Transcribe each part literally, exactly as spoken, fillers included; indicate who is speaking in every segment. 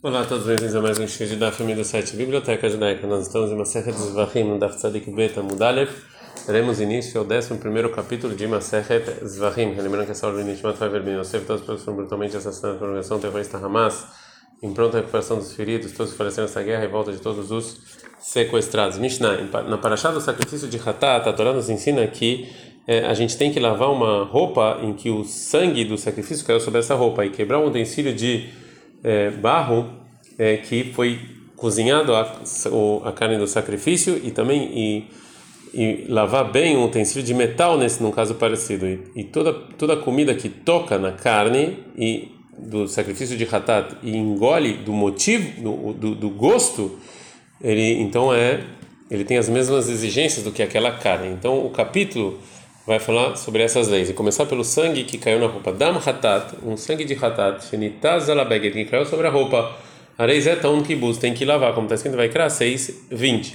Speaker 1: Olá a todos, bem-vindos a mais um show da família do site Biblioteca Judaica. Nós estamos em Masechet Zvachim, no Daf Tzadik Bet Amud Aleph. Daremos início ao décimo primeiro capítulo de Masechet Zvachim. Lembrando que essa aula de Nishmat Faver Ben Yosef, todas as pessoas foram brutalmente assassinadas pela organização terrorista Hamas, em pronta recuperação dos feridos, todos que faleceram nessa guerra e volta de todos os sequestrados. Mishnah, na Parashá do sacrifício de Hatat, a Torá nos ensina que é, a gente tem que lavar uma roupa em que o sangue do sacrifício caiu sobre essa roupa e quebrar um utensílio de é, barro é, que foi cozinhado a, a carne do sacrifício e também e, e lavar bem um utensílio de metal nesse num caso parecido e, e toda toda comida que toca na carne e do sacrifício de Hatat e engole do motivo do, do, do gosto, ele então é ele tem as mesmas exigências do que aquela carne. Então o capítulo vai falar sobre essas leis e começar pelo sangue que caiu na roupa. Dam Hatat, um sangue de Hatat, shenitaz alabeged, que caiu sobre a roupa. Areis é tão kibuz, tem que lavar, como está escrito, vai criar seis, vinte.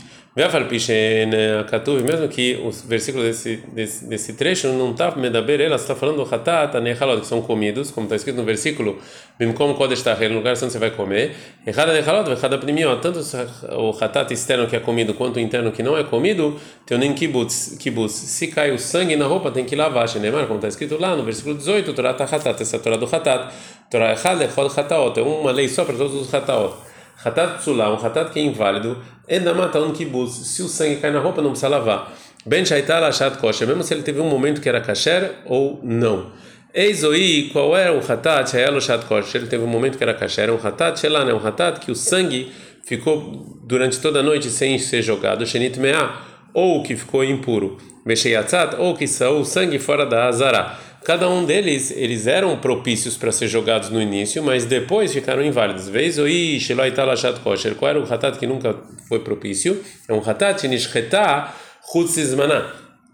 Speaker 1: Mesmo que o versículo desse, desse, desse trecho não está medaber, ela está falando do hatat, anechalot, que são comidos, como está escrito no versículo, bimkom kodesh tahel, no lugar onde você vai comer, echad anechalot, echad apnimiot, tanto o hatat externo que é comido quanto o interno que não é comido, tem um kibuz, kibuz. Se cai o sangue na roupa, tem que lavar, shenemar, como está escrito lá no versículo dezoito, Torah ta hatat, essa é a Torah do hatat, Torah echad echod hataot, é uma lei só para todos os hataot. Hatat psulá, um hatat que é inválido, endamata um kibuz, se o sangue cai na roupa não precisa lavar. Ben shaital achat kosher, mesmo se ele teve um momento que era kasher ou não. Eizoi, qual era o hatat shayalo achat kosher? Ele teve um momento que era kasher, um hatat shelan, é um hatat que o sangue ficou durante toda a noite sem ser jogado, shenit meah, ou que ficou impuro, mesheyatzat, ou que saiu o sangue fora da azara. Cada um deles, eles eram propícios para ser jogados no início, mas depois ficaram inválidos. Vez oi, shelo tal achat kosher. Qual era o hatat que nunca foi propício? É um hatat nishcheta chutz zmaná.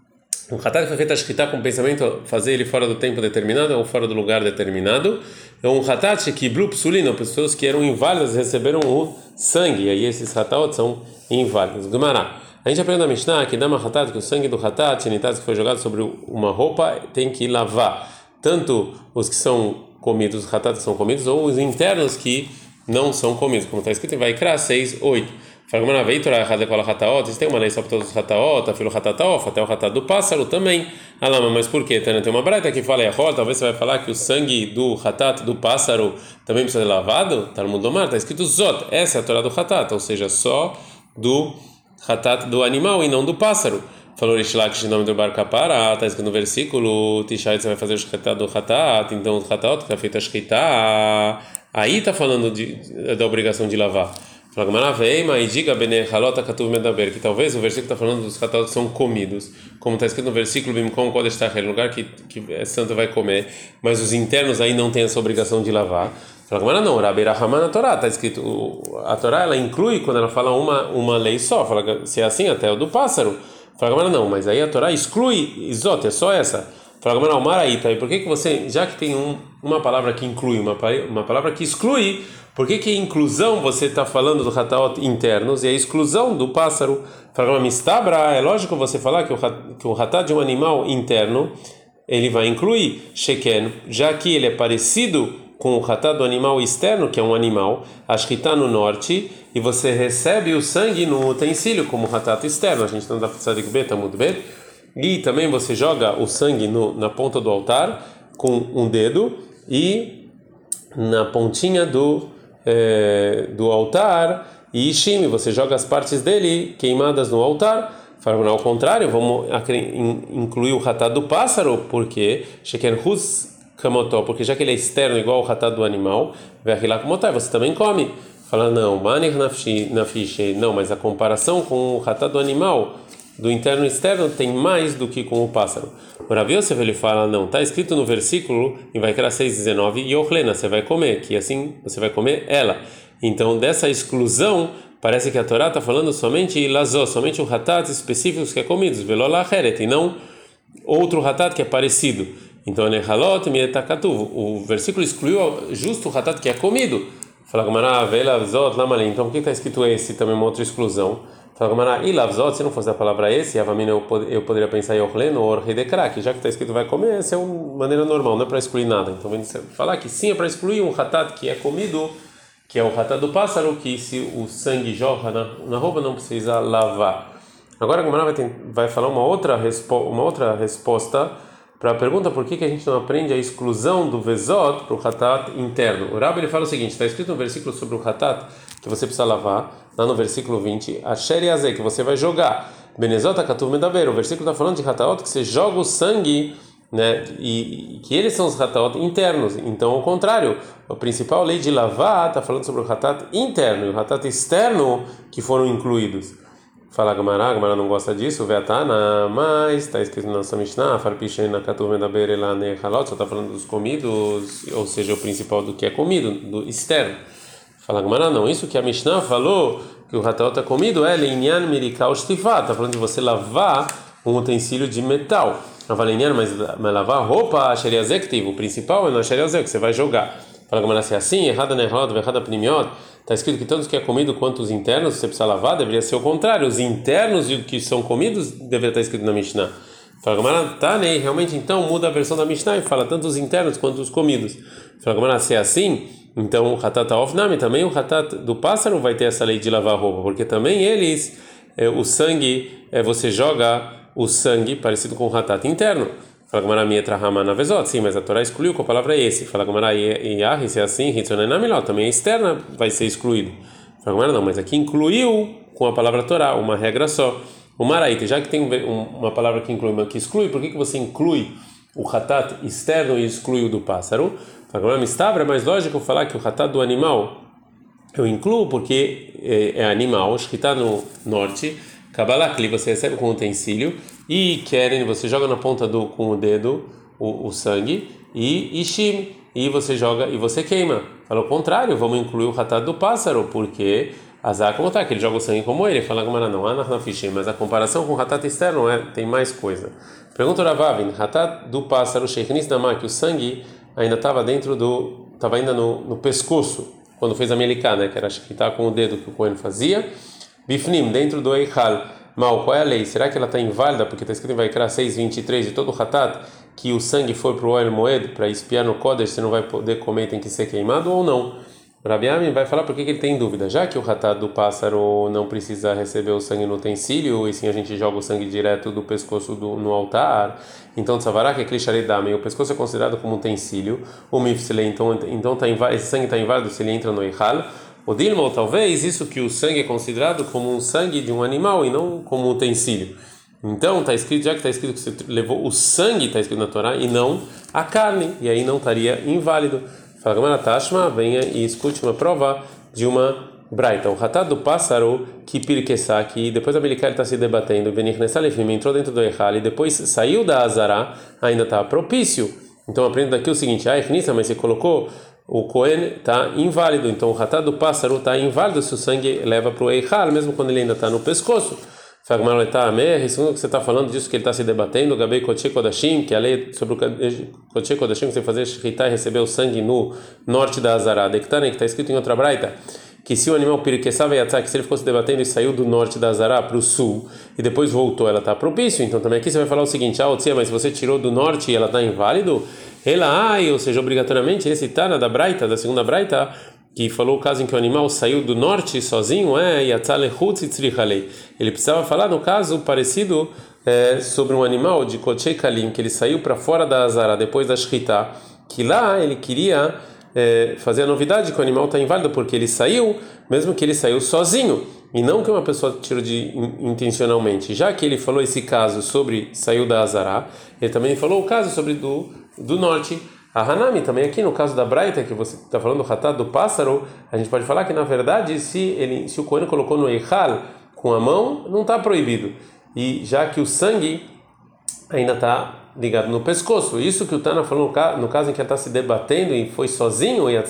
Speaker 1: Um hatat que foi feito a shchita com o pensamento fazer ele fora do tempo determinado ou fora do lugar determinado. É um hatat que blu psulino, pessoas que eram inválidas receberam o sangue. E aí esses hatat são inválidos. Gemara. A gente aprende na Mishnah que dama hatat, que o sangue do hatat, shenitaz, que foi jogado sobre uma roupa, tem que lavar. Tanto os que são comidos, os hatat que são comidos, ou os internos que não são comidos. Como está escrito em Vaikra seis, oito. Fala que uma vez, Torah errada com a hataot, tem uma lei só para todos os hataot, afilo hatataof, até o hatat do pássaro também. Ah, não, mas por quê? Tem uma braita que fala, talvez você vai falar que o sangue do hatat do pássaro também precisa ser lavado? Tá no mundo do mar, está escrito zot, essa é a Torah do hatat, ou seja, só do hatat do animal e não do pássaro. Falou Rishlak de nome do bar kapara, está escrito no versículo Tishait, você vai fazer o shkita do hatat, então o hatat que é feito a shkita, aí está falando de, da obrigação de lavar. Fala Gamaravei, diga bene halota katuv medaber, que talvez o versículo está falando dos hatat que são comidos, como está escrito no versículo bimkom kodesh tahel, lugar que que é santo vai comer, mas os internos aí não tem essa obrigação de lavar. Fala, não, Rabi Rahamana na Torá, está escrito, a Torá ela inclui quando ela fala uma, uma lei só, fala, se é assim até o do pássaro. Fala, não, mas aí a Torá exclui, isot, é só essa. Fala, não, Maraíta, e por que que você, já que tem um, uma palavra que inclui, uma, uma palavra que exclui, por que que inclusão você está falando do hataot internos e a exclusão do pássaro? Fala, mistabra, é lógico você falar que o, que o hatat de um animal interno, ele vai incluir sheken, já que ele é parecido com o hatat do animal externo, que é um animal, a shkita no norte, e você recebe o sangue no utensílio, como o hatat externo, a gente não dá para tzadik bet, amud bet, e também você joga o sangue no, na ponta do altar, com um dedo, e na pontinha do, é, do altar, e shimi, você joga as partes dele queimadas no altar. Ao contrário, vamos incluir o hatat do pássaro, porque sheken huz kamotó, porque já que ele é externo igual o hatat do animal, você também come. Fala, não, não, mas a comparação com o hatat do animal, do interno e externo, tem mais do que com o pássaro. O Rav Yosef, ele fala, não, está escrito no versículo, em Vaikra seis, dezenove, Yochlena, você vai comer, que assim você vai comer ela. Então, dessa exclusão, parece que a Torá está falando somente lazó, somente o hatat específicos que é comido, velolá heret, e não outro hatat que é parecido. Então, o versículo excluiu justo o hatat que é comido. Fala então por que está escrito esse também uma outra exclusão? Fala se não fosse a palavra esse, eu poderia pensar em Orleno ou Redekra, que já que está escrito vai comer, essa é uma maneira normal, não é para excluir nada. Então, vem falar que sim é para excluir um hatat que é comido que é o ratá do pássaro, que se o sangue jorra na, na roupa não precisa lavar. Agora a Gemara vai, ter, vai falar uma outra, respo, uma outra resposta para a pergunta por que, que a gente não aprende a exclusão do vezot para o hatat interno. O Rabi ele fala o seguinte, está escrito no versículo sobre o hatat que você precisa lavar, lá no versículo vinte, Asher Yazeh, que você vai jogar, Benezot HaKatuv Medaber, o versículo está falando de hataot que você joga o sangue, né, e, e que eles são os hataot internos. Então, ao contrário, a principal lei de lavar está falando sobre o hatat interno e o hatat externo que foram incluídos. Fala Gamara, Gamara não gosta disso, Veatana, mas está escrito na nossa Mishnah, Farpishen na Katuv Medaber Elane Halot, só está falando dos comidos, ou seja, o principal do que é comido, do externo. Fala Gamara, não, isso que a Mishnah falou, que o hatat é comido, é Leinyan Mirikal Shtifat, está falando de você lavar um utensílio de metal. Avalenian, mas, mas lavar roupa, Sheriazektiv, o principal é na Sheriazek, que você vai jogar. Fala Gamara, se é assim, errada Nerhod, errada Pnimiot. Está escrito que tanto os que é comido quanto os internos, você precisa lavar, deveria ser o contrário. Os internos e os que são comidos deveria estar escrito na Mishnah. Fala Gamara, tá, né? Realmente então muda a versão da Mishnah e fala tanto os internos quanto os comidos. Fala Gamara, se é assim, então o hatat ofnami, também o hatat do pássaro vai ter essa lei de lavar roupa, porque também eles, é, o sangue, é, você joga o sangue parecido com o hatat interno. Fala Gamara, mietra ramana vezot, sim, mas a Torá excluiu com a palavra esse. Fala Gamara, e se é assim, hitzonenamiló, também a externa vai ser excluído. Fala Gamara, não, mas aqui incluiu com a palavra Torá, uma regra só. O maraíta, já que tem uma palavra que inclui, mas que exclui, por que que você inclui o hatat externo e exclui o do pássaro? Fala Gamara, mistabra, é mais lógico falar que o hatat do animal eu incluo porque é, é animal, que está no norte. Kabalakli, você recebe com um utensílio, e Keren, você joga na ponta do com o dedo o, o sangue, e Ishim, e você joga e você queima. Fala o contrário, vamos incluir o hatat do pássaro, porque Azar como tá, que ele joga o sangue como ele. Fala Gamara, não, Anarnafishim, mas a comparação com o hatat externo é, tem mais coisa. Pergunta o Ravavin, hatat do pássaro, Sheikhnis Namá, que o sangue ainda estava dentro do, estava ainda no, no pescoço, quando fez a melicá, né, que era que estava com o dedo que o Cohen fazia. Bifnim, dentro do Eichal, mal, qual é a lei? Será que ela está inválida? Porque está escrito em Vaikra seis, vinte e três, de todo o hatat, que o sangue foi para o Oel Moed, para espiar no Kodesh, você não vai poder comer, tem que ser queimado ou não? Rabi Ami vai falar porque que ele tem dúvida. Já que o hatat do pássaro não precisa receber o sangue no utensílio, e sim a gente joga o sangue direto do pescoço do, no altar, então tzavará que é klisharedame, o pescoço é considerado como um utensílio, o mifsile, então, então tá inválido, esse sangue está inválido se ele entra no Eichal. O Dilma, talvez, isso que o sangue é considerado como um sangue de um animal e não como um utensílio. Então, está escrito, já que está escrito que você levou o sangue, está escrito na Torá, e não a carne, e aí não estaria inválido. Fala, Gamara Tashma, venha e escute uma prova de uma braita. O hatat do pássaro, que pirquessá, que depois da Melicá ele está se debatendo, entrou dentro do Eichal e depois saiu da Azará, ainda está propício. Então, aprenda daqui o seguinte, ah, mas você colocou o Cohen está inválido, então o hatat do pássaro está inválido se o sangue leva para o Eichal, mesmo quando ele ainda está no pescoço. Segundo que você está falando disso que ele está se debatendo, Gabei Kodesh Kodashim, que é a lei sobre o Kodesh Kodashim, que você fazer shritá e receber o sangue no norte da Azará, que está escrito em outra braita, que se o animal piriquessava e atzá, que se ele ficou se debatendo e saiu do norte da Azará para o sul e depois voltou, ela está propício. Então também aqui você vai falar o seguinte, ah, Otzia, mas se você tirou do norte e ela está inválido, ela, ai, ou seja, obrigatoriamente esse Tana da braita, da segunda braita, que falou o caso em que o animal saiu do norte sozinho, é Yatzalechutz e Tzrichalei. Ele precisava falar no caso parecido é, sobre um animal de Kodesh Kalim, que ele saiu para fora da Azará depois da Shritá, que lá ele queria é, fazer a novidade que o animal está inválido porque ele saiu, mesmo que ele saiu sozinho, e não que uma pessoa tirou de intencionalmente. Já que ele falou esse caso sobre saiu da Azará, ele também falou o caso sobre do do norte. A Hanami também aqui no caso da Braita, que você está falando do hatat do pássaro, a gente pode falar que na verdade se ele se o Cohen colocou no Eichal com a mão, não está proibido, e já que o sangue ainda está ligado no pescoço, isso que o Tana falou no caso em que ele está se debatendo e foi sozinho, e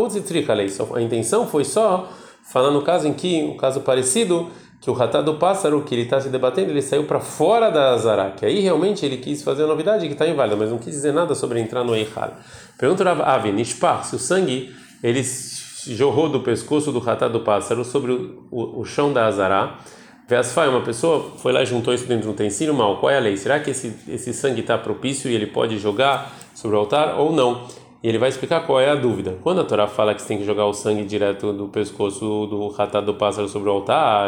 Speaker 1: a intenção foi só falar no caso em que o caso parecido que o hatat do pássaro, que ele está se debatendo, ele saiu para fora da Azará, que aí realmente ele quis fazer a novidade que está inválida, mas não quis dizer nada sobre entrar no Eichal. Pergunta Rav Avi, Nishpar, se o sangue ele jorrou do pescoço do hatat do pássaro sobre o, o, o chão da Azará, Veasfai, uma pessoa foi lá e juntou isso dentro do utensílio, mal, qual é a lei? Será que esse, esse sangue está propício e ele pode jogar sobre o altar ou não? E ele vai explicar qual é a dúvida. Quando a Torá fala que você tem que jogar o sangue direto do pescoço do hatat do pássaro sobre o altar,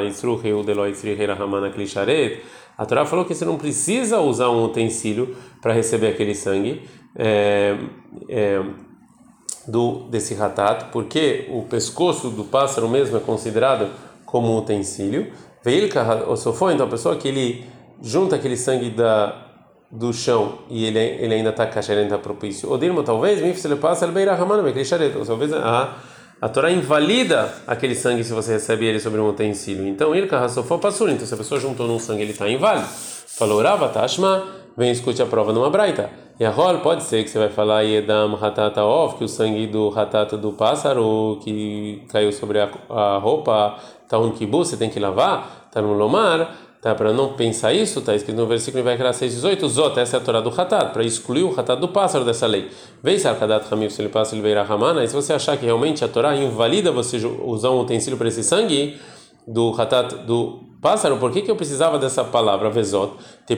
Speaker 1: a Torá falou que você não precisa usar um utensílio para receber aquele sangue é, é, do, desse hatat, porque o pescoço do pássaro mesmo é considerado como um utensílio. Então a pessoa que ele junta aquele sangue da do chão e ele ele ainda está kasher, ele ainda está propício. Ou dirmo talvez, se ele passa ele beira ramana, talvez a a Torá invalida aquele sangue se você recebe ele sobre um utensílio. Então ele carrasofó passou. Então se a pessoa juntou num sangue ele está inválido. Falou Rava Tashma, vem escute a prova numa braita. E a rol pode ser que você vai falar Yedam Hatata Ov, que o sangue do hatata do pássaro que caiu sobre a, a roupa tá um kibu, você tem que lavar, tá no lomar. Tá, para não pensar isso, está escrito no versículo vai criar seis dezoito, Zot, essa é a Torá do hatat, para excluir o hatat do pássaro dessa lei. Vem sarkadat hamim, se ele passa ele beira ramana, e se você achar que realmente a Torá invalida você usar um utensílio para esse sangue do hatat do pássaro, por que que eu precisava dessa palavra vezot?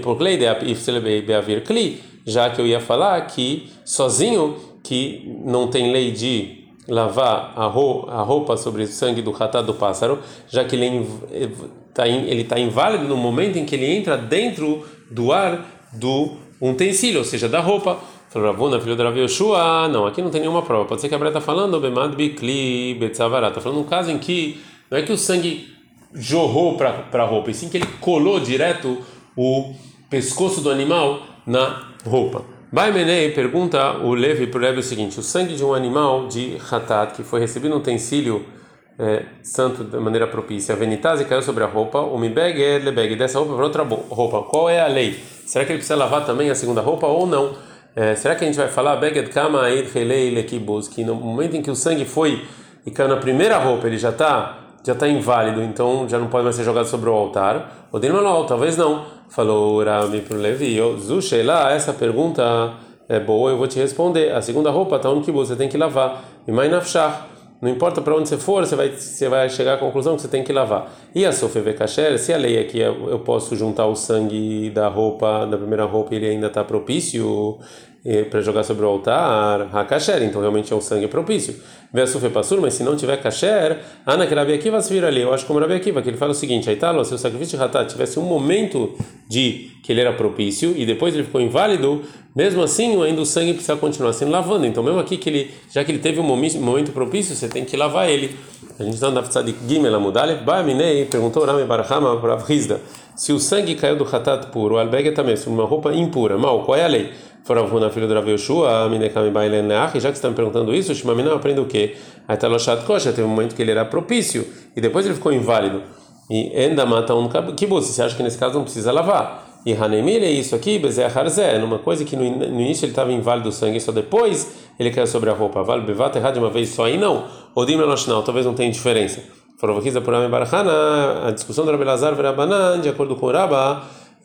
Speaker 1: Já que eu ia falar que sozinho, que não tem lei de lavar a roupa sobre o sangue do hatat do pássaro, já que ele está ele tá inválido no momento em que ele entra dentro do ar do utensílio, ou seja, da roupa. Falou Ravuna, filho de Rav Yoshua, não, aqui não tem nenhuma prova. Pode ser que a Breta está falando, Bemad Bikli Betzavarat, está falando um caso em que não é que o sangue jorrou para a roupa, e sim que ele colou direto o pescoço do animal na roupa. Baimenei pergunta o Levi para o Levi o seguinte: o sangue de um animal de hatat que foi recebido no utensílio é, santo de maneira propícia, a venitase caiu sobre a roupa, o mibeg é lebeg, dessa roupa para outra roupa. Qual é a lei? Será que ele precisa lavar também a segunda roupa ou não? É, será que a gente vai falar beged kama aid helei lekibuz, que no momento em que o sangue foi e caiu na primeira roupa ele já está já está inválido, então já não pode mais ser jogado sobre o altar? Ou dirmalol, talvez não. Falou Rabi para o Levi, Zushela, essa pergunta é boa, eu vou te responder. A segunda roupa está onde que você tem que lavar. E mais nafshach, não importa para onde você for, você vai você vai chegar à conclusão que você tem que lavar. E a sofeve kasher, se a lei é que eu posso juntar o sangue da roupa da primeira roupa e ele ainda está propício para jogar sobre o altar, ha kasher, então realmente é um sangue propício. Vê a sofeve passur, mas se não tiver kasher, ana que Rabi Akiva se vira ali. Eu acho como Rabi Akiva, que ele fala o seguinte: aí tá, se o sacrifício de hatat tivesse um momento de que ele era propício e depois ele ficou inválido, mesmo assim ainda o sangue precisa continuar sendo lavando. Então mesmo aqui que ele, já que ele teve um momento propício, você tem que lavar ele. A gente está na Tzadik Gimel Amudalef, Ba'aminei, perguntou Rami Barahama para Rizda, se o sangue caiu do hatat puro, o albeg também, sobre uma roupa impura, mal, qual é a lei? Foravuna, filho do Rav Yoshua, Minekami Baileneach, já que você está me perguntando isso, Shimamina aprende o quê? Aí está Loshat Kosha, teve um momento que ele era propício e depois ele ficou inválido. E ainda mata um kibutz, você acha que nesse caso não precisa lavar? E Hanemir é isso aqui, Bezeh Harzé, numa coisa que no, no início ele estava inválido o sangue, só depois ele caiu sobre a roupa. Vale Bevat errado de uma vez só, aí não. Odim Meloshnal, talvez não tenha diferença. Foravakisa por Rami Barahana, a discussão do Rabi Elazar Verabanan, de acordo com o Rabba,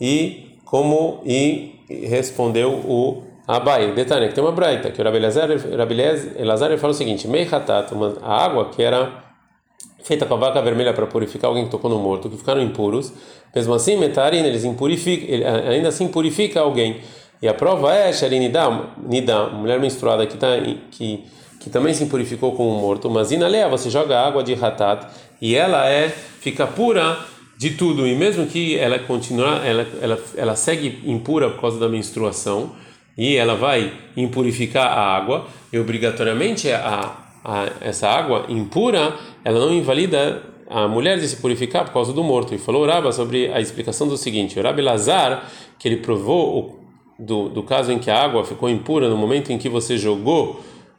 Speaker 1: e como e respondeu o Abai. Detalhe, que tem uma braita, que o Rabi Elazar, Rabi Elazar ele fala o seguinte: Mei hatat, a água que era feita com a vaca vermelha para purificar alguém que tocou no morto, que ficaram impuros, mesmo assim, metarina, eles impurificam, ele, ainda assim purifica alguém. E a prova é Sharinidam, Nidam, mulher menstruada que, tá, que, que também se purificou com o morto, mas inalea, você joga água de hatat e ela é, fica pura de tudo, e mesmo que ela continuar, ela, ela, ela segue impura por causa da menstruação, e ela vai impurificar a água, e obrigatoriamente a, a, essa água impura, ela não invalida a mulher de se purificar por causa do morto. E falou o Rabba sobre a explicação do seguinte: o Rabi Elazar, que ele provou o, do, do caso em que a água ficou impura no momento em que você jogou,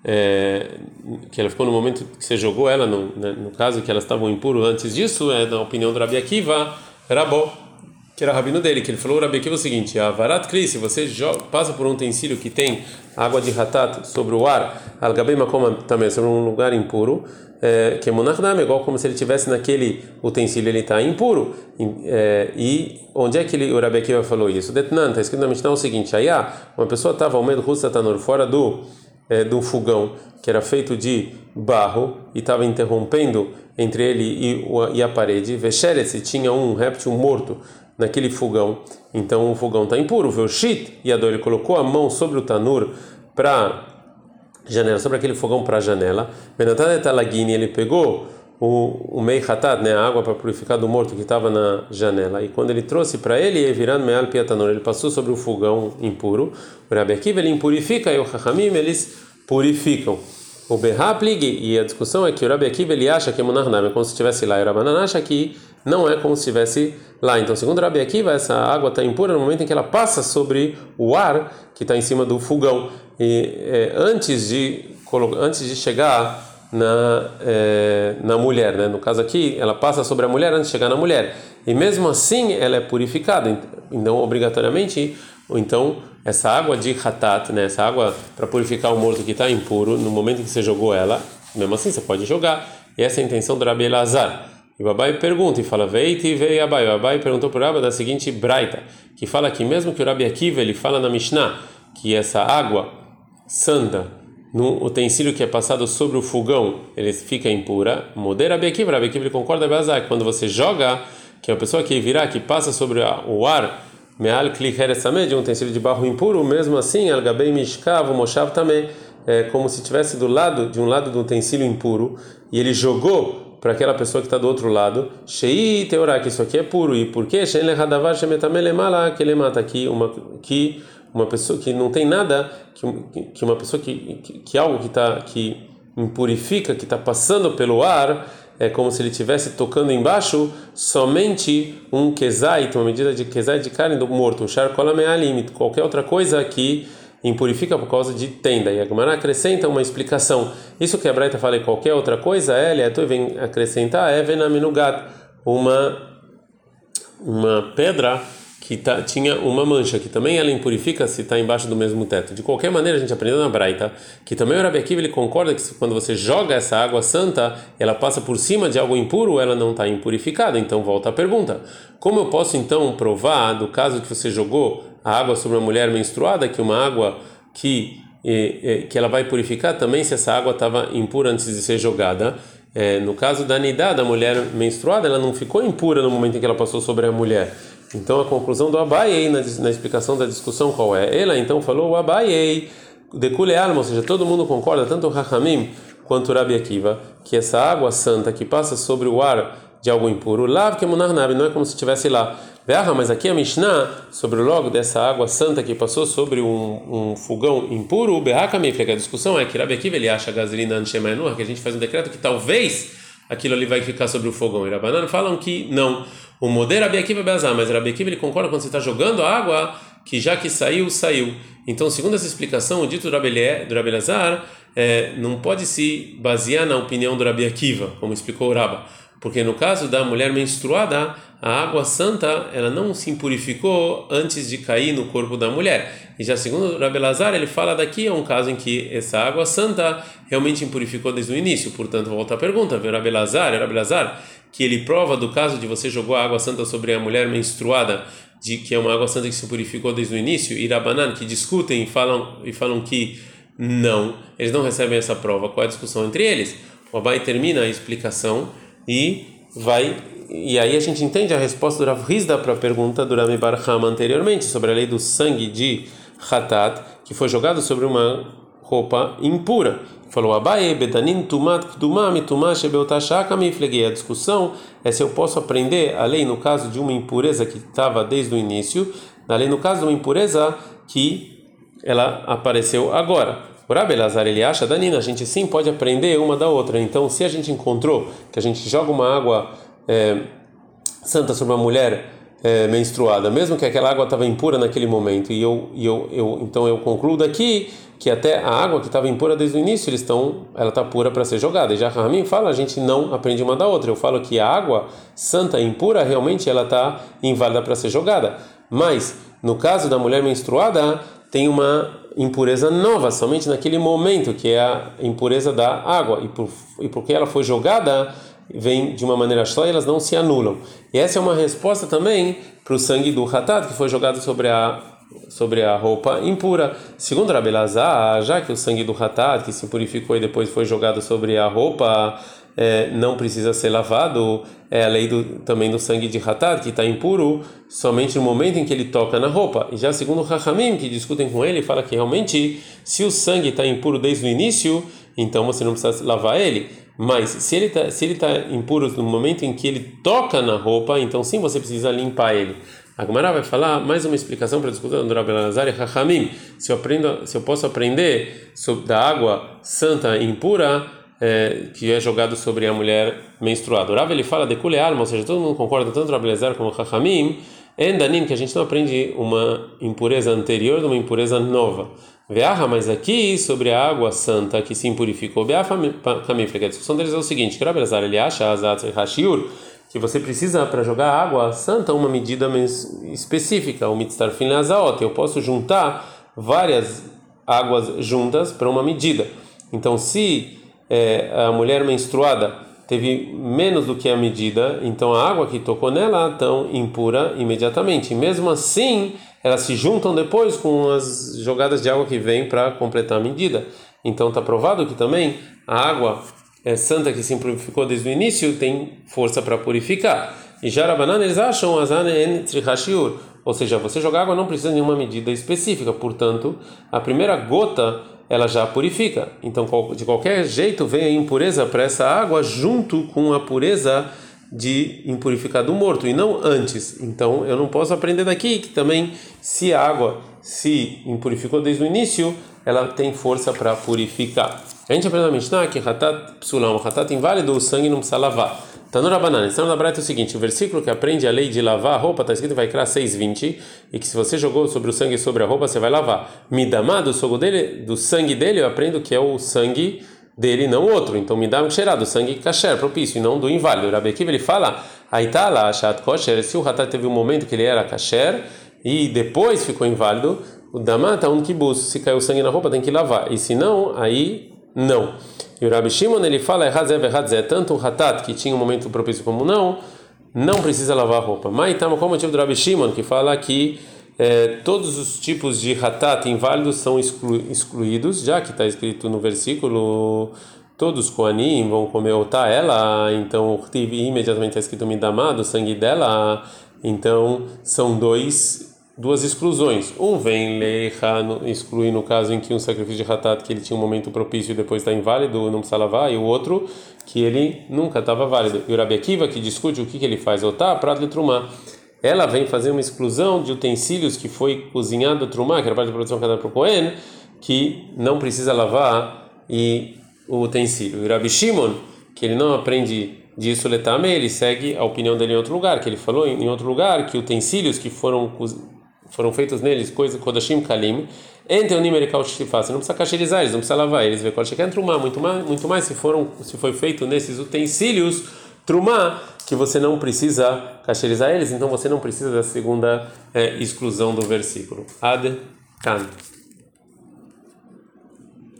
Speaker 1: é, que ela ficou no momento que você jogou ela, no, né, no caso que elas estavam impuras antes disso, é da opinião do Rabi Akiva, Rabó, que era rabino dele, que ele falou o Rabi Akiva o seguinte: a varat kli, se você joga, passa por um utensílio que tem água de hatat sobre o ar, al-gabei makom também, sobre um lugar impuro, é, que é monachdam, igual como se ele tivesse naquele utensílio, ele está impuro. É, e onde é que ele, o Rabi Akiva falou isso? Detnan, está escrito na Mishnah o seguinte: aí, uma pessoa estava ao meio do Husatanor, fora do É, de um fogão que era feito de barro e estava interrompendo entre ele e, o, e a parede. Vesherese tinha um réptil morto naquele fogão, então o fogão está impuro. Veushit e a dor, ele colocou a mão sobre o tanur para janela, sobre aquele fogão para a janela. Benatad etalagini, ele pegou o, o mei hatat, né, a água para purificar do morto que estava na janela. E quando ele trouxe para ele, virando meal piatanor, ele passou sobre o fogão impuro. O Rabi Akiva ele impurifica e o Chachamim eles purificam. O Berraplig, e a discussão é que o Rabi Akiva ele acha que é Munarnam, é como se estivesse lá, e o Rabanan acha que não é como se estivesse lá. Então, segundo o Rabi Akiva, essa água está impura no momento em que ela passa sobre o ar que está em cima do fogão. E é, antes, de, antes de chegar na, é, na mulher, né? No caso aqui, ela passa sobre a mulher antes de chegar na mulher. E mesmo assim, ela é purificada. Então, obrigatoriamente, então, essa água de hatat, né? Essa água para purificar o morto que está impuro, no momento em que você jogou ela, mesmo assim, você pode jogar. E essa é a intenção do Rabi Elazar. E o Abai pergunta e fala, veiti veio Abai. O Abai perguntou para o Rabba da seguinte braita, que fala que mesmo que o Rabi Akiva, ele fala na Mishnah, que essa água santa, no utensílio que é passado sobre o fogão, ele fica impura. Modera Rabi Akiva, Rabi Akiva ele concorda com quando você joga, que a pessoa que virá, que passa sobre o ar, meal kli heres tameh, de um utensílio de barro impuro, mesmo assim, al gabei mishkav moshav tameh, é como se estivesse do lado, de um lado do utensílio impuro, e ele jogou para aquela pessoa que está do outro lado, shei teorá, que isso aqui é puro. E por quê? Shein lehadavar shemetameh lemala, que ele mata aqui uma que uma pessoa que não tem nada, que, que uma pessoa que, que, que algo que está que impurifica, que está passando pelo ar, é como se ele estivesse tocando embaixo somente um kezait, uma medida de kezait de carne do morto, um charcola mealim, qualquer outra coisa que impurifica por causa de tenda. E a Gemara acrescenta uma explicação. Isso que a Braita fala em qualquer outra coisa, ele vem acrescentar é venaminugat, uma uma pedra que tá, tinha uma mancha, que também ela impurifica se está embaixo do mesmo teto. De qualquer maneira, a gente aprendeu na Braita que também o Rabi Akiva ele concorda que quando você joga essa água santa, ela passa por cima de algo impuro, ela não está impurificada. Então volta a pergunta: como eu posso então provar do caso que você jogou a água sobre uma mulher menstruada, que uma água que que ela vai purificar também se essa água estava impura antes de ser jogada? É, no caso da nidá, da mulher menstruada, ela não ficou impura no momento em que ela passou sobre a mulher. Então a conclusão do Abai na, na explicação da discussão qual é? Ela então falou o Abai de kule alma, ou seja, todo mundo concorda, tanto o Chachamim quanto o Rabi Akiva, que essa água santa que passa sobre o ar de algo impuro, lav que munarnab, não é como se estivesse lá. Mas aqui a Mishnah, sobre o logo dessa água santa que passou sobre um, um fogão impuro, que a discussão é que Rabi Akiva ele acha gasolina anshemainur, que a gente faz um decreto que talvez aquilo ali vai ficar sobre o fogão. E Rabanan falam que não. O modelo Rabi Akiva Beazar, mas Rabi Akiva ele concorda quando você está jogando a água, que já que saiu, saiu. Então, segundo essa explicação, o dito do Rabi Elazar é, não pode se basear na opinião do Rabi Akiva, como explicou o Rabba. Porque no caso da mulher menstruada, a água santa ela não se impurificou antes de cair no corpo da mulher. E já segundo o Rabi Elazar, ele fala daqui é um caso em que essa água santa realmente impurificou desde o início. Portanto, volta a pergunta, o Rabi Elazar, o Rabi Elazar, que ele prova do caso de você jogou a água santa sobre a mulher menstruada, de que é uma água santa que se purificou desde o início, e Rabanan, que discutem e falam, e falam que não, eles não recebem essa prova. Qual é a discussão entre eles? O Abai termina a explicação e vai e aí a gente entende a resposta do Rav Hizda para a pergunta do Rami Bar Hama anteriormente sobre a lei do sangue de Hatat que foi jogado sobre uma roupa impura. Falou Abai bedanin tumat kduma mituma shebeotashaka miflegi. A discussão é se eu posso aprender a lei no caso de uma impureza que estava desde o início, na lei no caso de uma impureza que ela apareceu agora. O Rabi Elazar ele acha, Danina, a gente sim pode aprender uma da outra. Então, se a gente encontrou que a gente joga uma água é, santa sobre uma mulher é, menstruada, mesmo que aquela água estava impura naquele momento, e eu, e eu, eu então eu concluo daqui que até a água que estava impura desde o início, eles estão, ela está pura para ser jogada. E já Rahamim fala, a gente não aprende uma da outra. Eu falo que a água santa e impura realmente ela está inválida para ser jogada. Mas no caso da mulher menstruada tem uma impureza nova, somente naquele momento, que é a impureza da água, e, por, e porque ela foi jogada, vem de uma maneira só e elas não se anulam. E essa é uma resposta também para o sangue do Hatat, que foi jogado sobre a, sobre a roupa impura. Segundo Rabi Elazar, já que o sangue do Hatat, que se purificou e depois foi jogado sobre a roupa é, não precisa ser lavado. É a lei do, também do sangue de Hatat, que está impuro somente no momento em que ele toca na roupa. E já segundo o Hachamim, que discutem com ele, fala que realmente, se o sangue está impuro desde o início, então você não precisa lavar ele. Mas se ele está se ele tá impuro no momento em que ele toca na roupa, então sim você precisa limpar ele. A Gemara vai falar mais uma explicação para a discussão do Rabi Elazar e Hachamim. Se eu aprendo, se eu posso aprender sobre da água santa e impura é, que é jogado sobre a mulher menstruada. O Rabi ele fala de kule alma, ou seja, todo mundo concorda tanto o Rabi Elazar como o Hachamim, endanim que a gente não aprende uma impureza anterior de uma impureza nova. Veaha, mas aqui sobre a água santa que se impurificou, Beaha Kamifle, que a discussão deles é o seguinte: que o Rabi Elazar ele acha Azat Hashiur que você precisa para jogar água santa uma medida específica, o mitzarfin leazaot. Eu posso juntar várias águas juntas para uma medida. Então, se é, a mulher menstruada teve menos do que a medida, então a água que tocou nela está impura imediatamente. E mesmo assim, elas se juntam depois com as jogadas de água que vêm para completar a medida. Então, está provado que também a água é santa que se purificou desde o início tem força para purificar. E já Rabanan eles acham azan en tzrichashiur, ou seja, você jogar água não precisa de nenhuma medida específica, portanto, a primeira gota ela já purifica. Então, de qualquer jeito, vem a impureza para essa água junto com a pureza de impurificar do morto, e não antes. Então, eu não posso aprender daqui que também, se a água se impurificou desde o início, ela tem força para purificar. A gente aprende na Mishnah que Hatat Psulam, Hatat inválido, o sangue não precisa lavar. Tanur Rabanan, está na Braita o seguinte: o versículo que aprende a lei de lavar a roupa está escrito em Vaikra seis vinte, e que se você jogou sobre o sangue sobre a roupa, você vai lavar. Midamá, do, dele, do sangue dele, eu aprendo que é o sangue dele, não o outro. Então, me dá um cheirado, do sangue kasher, propício, e não do inválido. O Rabi Akiva ele fala: aí tá lá, Shat Kosher, se o Hatat teve um momento que ele era kasher e depois ficou inválido, o Damá tá um kibus, se caiu sangue na roupa tem que lavar, e se não, aí não. E o Rabi Shimon ele fala: é tanto o Hatat que tinha um momento propício como não, não precisa lavar a roupa. Mas então, como o motivo do Rabi Shimon que fala que é, todos os tipos de Hatat inválidos são exclu, excluídos, já que está escrito no versículo: todos Koanim vão comer otá ela, então o imediatamente está escrito Midamá, do sangue dela, então são dois. Duas exclusões. Um vem lecha, exclui no caso em que um sacrifício de Hatat que ele tinha um momento propício e depois está inválido, não precisa lavar, e o outro que ele nunca estava válido. E o Rabi Akiva que discute o que, que ele faz, otá, prato de trumá. Ela vem fazer uma exclusão de utensílios que foi cozinhado trumá, que era parte de produção cada para o Kohen, que não precisa lavar e o utensílio. E o Rabi Shimon, que ele não aprende disso letame, ele segue a opinião dele em outro lugar, que ele falou em outro lugar que utensílios que foram foram feitos neles, coisa kodashim kalim, entre o nimerikal shifá, você não precisa cacherizar eles, não precisa lavar eles, vê qual chegar trumá, muito mais, muito mais se foram se foi feito nesses utensílios trumá, que você não precisa cacherizar eles, então você não precisa da segunda é, exclusão do versículo. Ad kan.